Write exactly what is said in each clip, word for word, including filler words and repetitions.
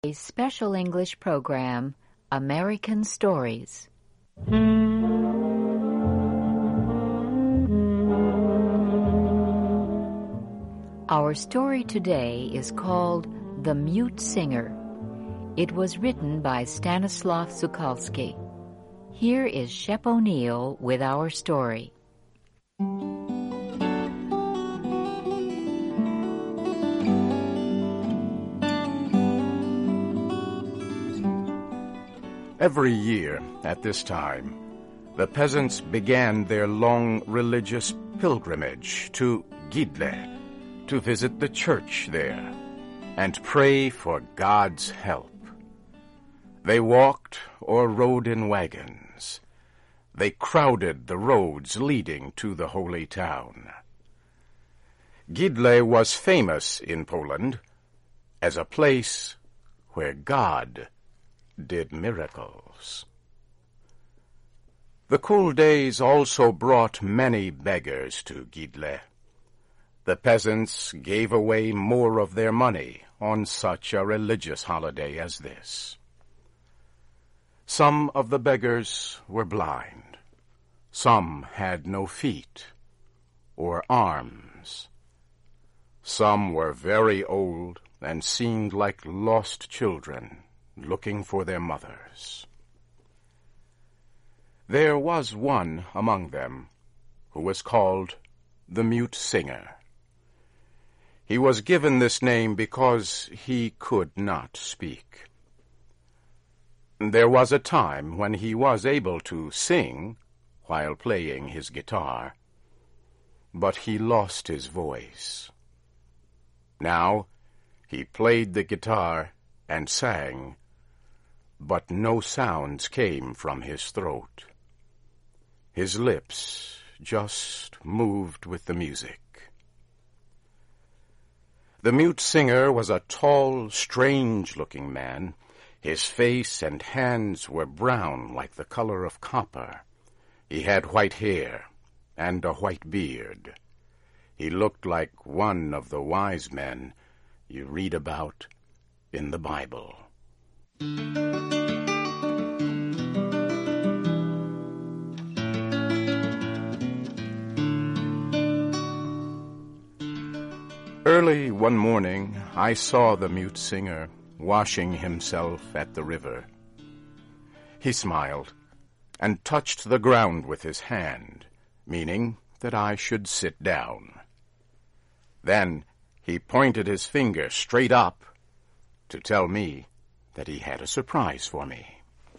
A special English program, American Stories. Our story today is called The Mute Singer. It was written by Stanislav Zukalski. Here is Shep O'Neill with our story. Every year, at this time, the peasants began their long religious pilgrimage to Gidle, to visit the church there, and pray for God's help. They walked or rode in wagons. They crowded the roads leading to the holy town. Gidle was famous in Poland as a place where God did miracles. The cool days also brought many beggars to Gidle. The peasants gave away more of their money on such a religious holiday as this. Some of the beggars were blind. Some had no feet or arms. Some were very old and seemed like lost children looking for their mothers. There was one among them who was called the Mute Singer. He was given this name because he could not speak. There was a time when he was able to sing while playing his guitar, but he lost his voice. Now he played the guitar and sang, but no sounds came from his throat. His lips just moved with the music. The Mute Singer was a tall, strange-looking man. His face and hands were brown like the color of copper. He had white hair and a white beard. He looked like one of the wise men you read about in the Bible. Early one morning, I saw the Mute Singer washing himself at the river. He smiled and touched the ground with his hand, meaning that I should sit down. Then he pointed his finger straight up to tell me that he had a surprise for me.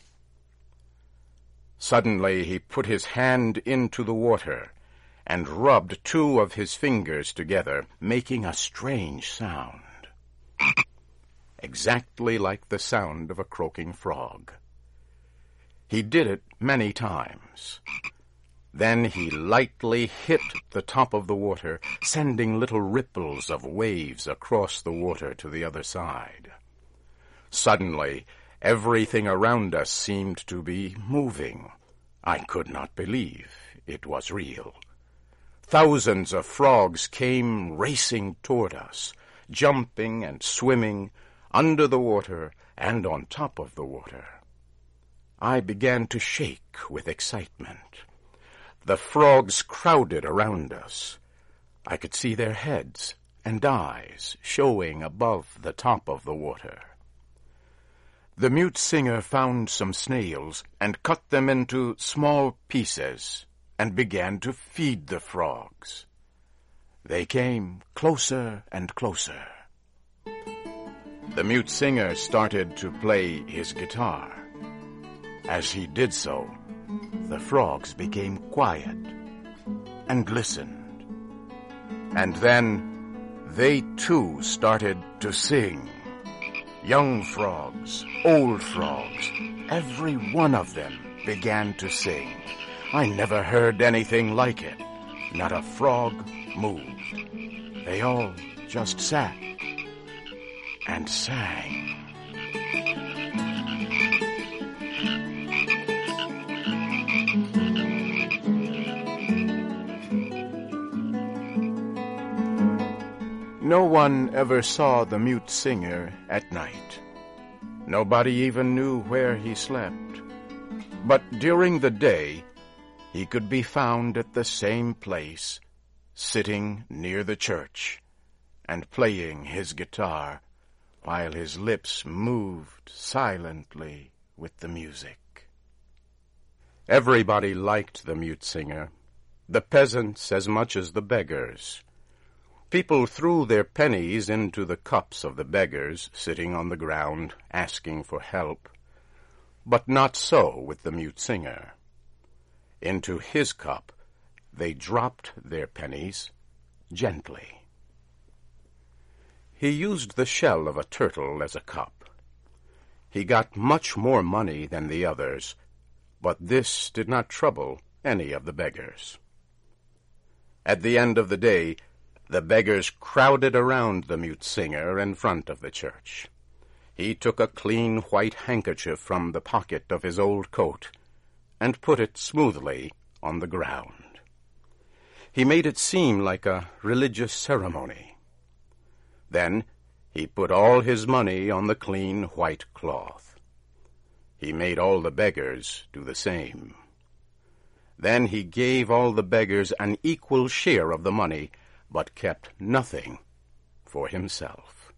Suddenly he put his hand into the water and rubbed two of his fingers together, making a strange sound, exactly like the sound of a croaking frog. He did it many times. Then he lightly hit the top of the water, sending little ripples of waves across the water to the other side. Suddenly, everything around us seemed to be moving. I could not believe it was real. Thousands of frogs came racing toward us, jumping and swimming under the water and on top of the water. I began to shake with excitement. The frogs crowded around us. I could see their heads and eyes showing above the top of the water. The Mute Singer found some snails and cut them into small pieces and began to feed the frogs. They came closer and closer. The Mute Singer started to play his guitar. As he did so, the frogs became quiet and listened. And then they too started to sing. Young frogs, old frogs, every one of them began to sing. I never heard anything like it. Not a frog moved. They all just sat and sang. No one ever saw the Mute Singer at night. Nobody even knew where he slept. But during the day, he could be found at the same place, sitting near the church and playing his guitar while his lips moved silently with the music. Everybody liked the mute singer, the peasants as much as the beggars. People threw their pennies into the cups of the beggars sitting on the ground asking for help, but not so with the mute singer. Into his cup they dropped their pennies gently. He used the shell of a turtle as a cup. He got much more money than the others, but this did not trouble any of the beggars. At the end of the day, the beggars crowded around the mute singer in front of the church. He took a clean white handkerchief from the pocket of his old coat and put it smoothly on the ground. He made it seem like a religious ceremony. Then he put all his money on the clean white cloth. He made all the beggars do the same. Then he gave all the beggars an equal share of the money, but kept nothing for himself.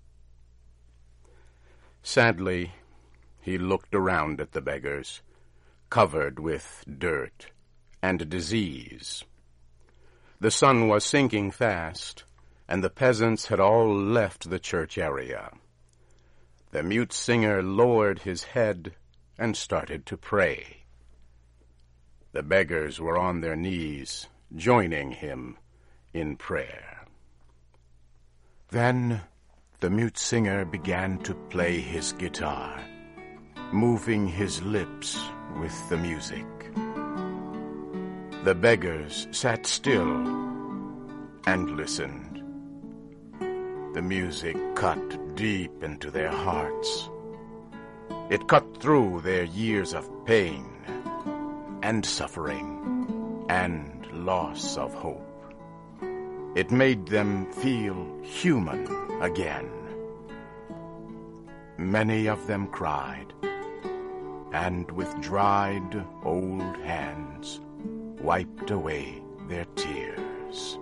Sadly, he looked around at the beggars, covered with dirt and disease. The sun was sinking fast, and the peasants had all left the church area. The mute singer lowered his head and started to pray. The beggars were on their knees, joining him in prayer. Then the mute singer began to play his guitar, moving his lips with the music. The beggars sat still and listened. The music cut deep into their hearts. It cut through their years of pain and suffering and loss of hope. It made them feel human again. Many of them cried, and with dried old hands wiped away their tears.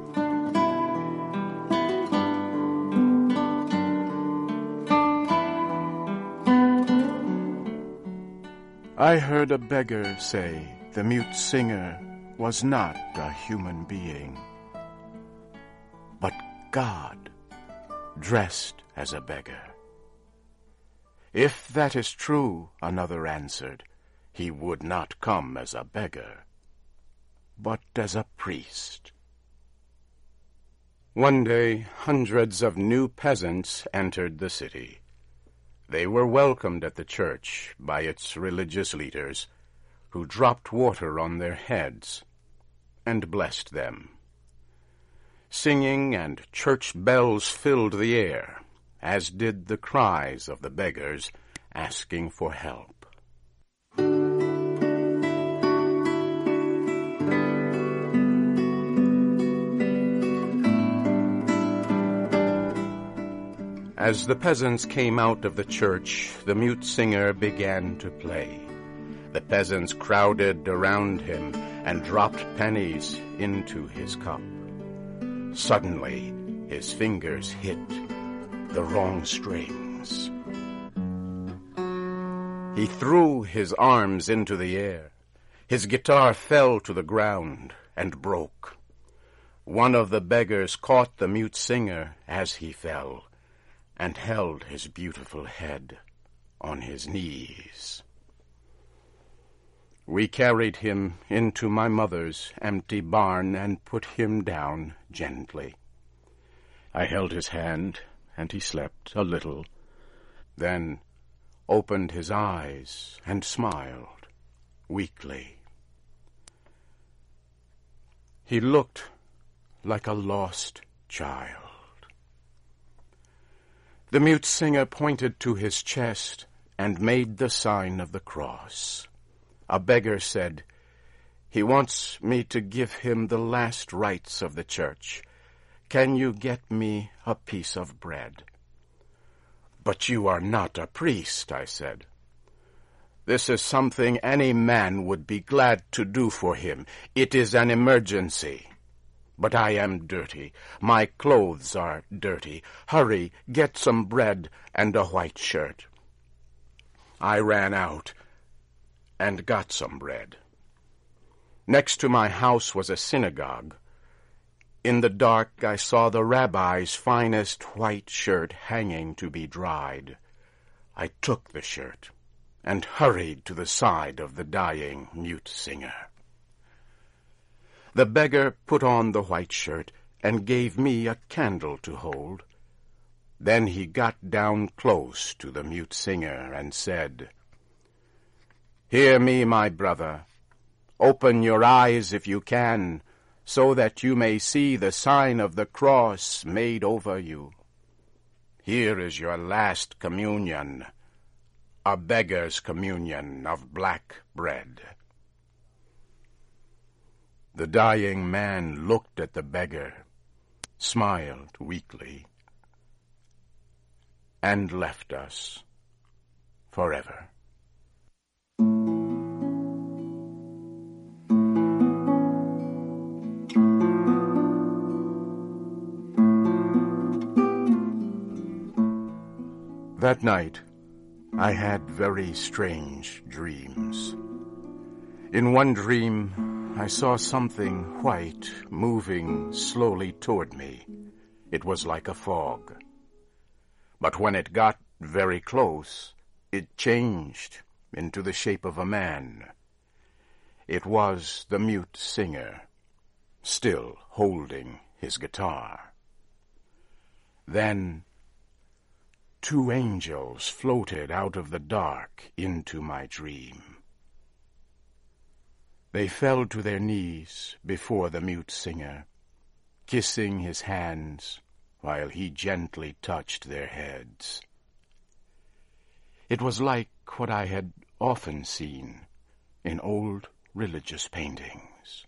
I heard a beggar say the mute singer was not a human being, but God dressed as a beggar. If that is true, another answered, he would not come as a beggar, but as a priest. One day, hundreds of new peasants entered the city. They were welcomed at the church by its religious leaders, who dropped water on their heads and blessed them. Singing and church bells filled the air, as did the cries of the beggars asking for help. As the peasants came out of the church, the mute singer began to play. The peasants crowded around him and dropped pennies into his cup. Suddenly, his fingers hit the wrong strings. He threw his arms into the air. His guitar fell to the ground and broke. One of the beggars caught the mute singer as he fell, and held his beautiful head on his knees. We carried him into my mother's empty barn and put him down gently. I held his hand, and he slept a little, then opened his eyes and smiled weakly. He looked like a lost child. The mute singer pointed to his chest and made the sign of the cross. A beggar said, "He wants me to give him the last rites of the church. Can you get me a piece of bread?" "But you are not a priest," I said. "This is something any man would be glad to do for him. It is an emergency. But I am dirty. My clothes are dirty. Hurry, get some bread and a white shirt." I ran out and got some bread. Next to my house was a synagogue. In the dark I saw the rabbi's finest white shirt hanging to be dried. I took the shirt and hurried to the side of the dying mute singer. The beggar put on the white shirt and gave me a candle to hold. Then he got down close to the mute singer and said, "Hear me, my brother. Open your eyes if you can, so that you may see the sign of the cross made over you. Here is your last communion, a beggar's communion of black bread." The dying man looked at the beggar, smiled weakly, and left us forever. That night, I had very strange dreams. In one dream, I saw something white moving slowly toward me. It was like a fog. But when it got very close, it changed into the shape of a man. It was the mute singer, still holding his guitar. Then two angels floated out of the dark into my dream. They fell to their knees before the mute singer, kissing his hands while he gently touched their heads. It was like what I had often seen in old religious paintings.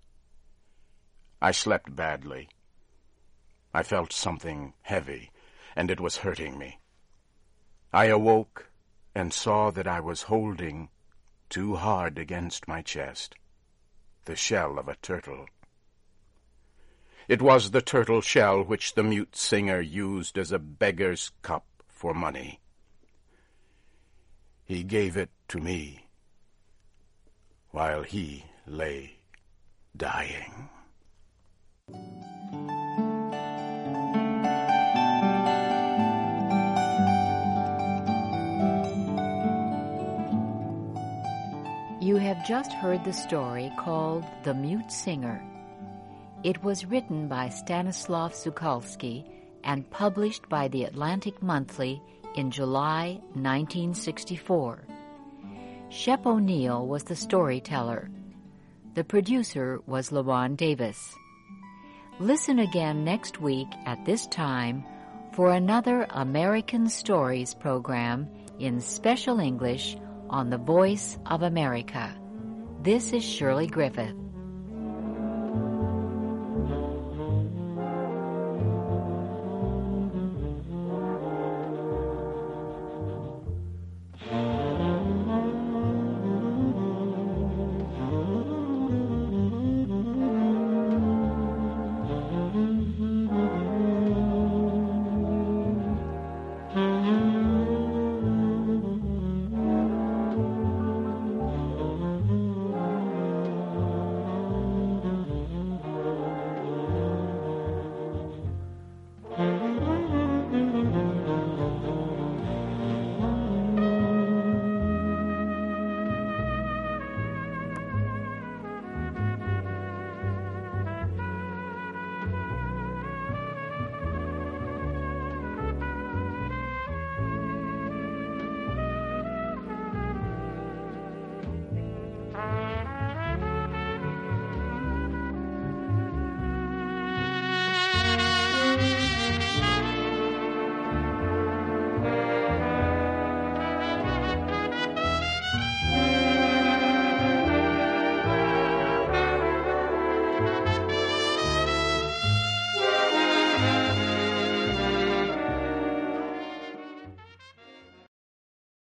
I slept badly. I felt something heavy, and it was hurting me. I awoke and saw that I was holding, too hard against my chest, the shell of a turtle. It was the turtle shell which the mute singer used as a beggar's cup for money. He gave it to me while he lay dying. You have just heard the story called The Mute Singer. It was written by Stanislav Sukalski and published by the Atlantic Monthly in July nineteen sixty-four. Shep O'Neill was the storyteller. The producer was LaJuan Davis. Listen again next week at this time for another American Stories program in special English on the Voice of America. This is Shirley Griffith.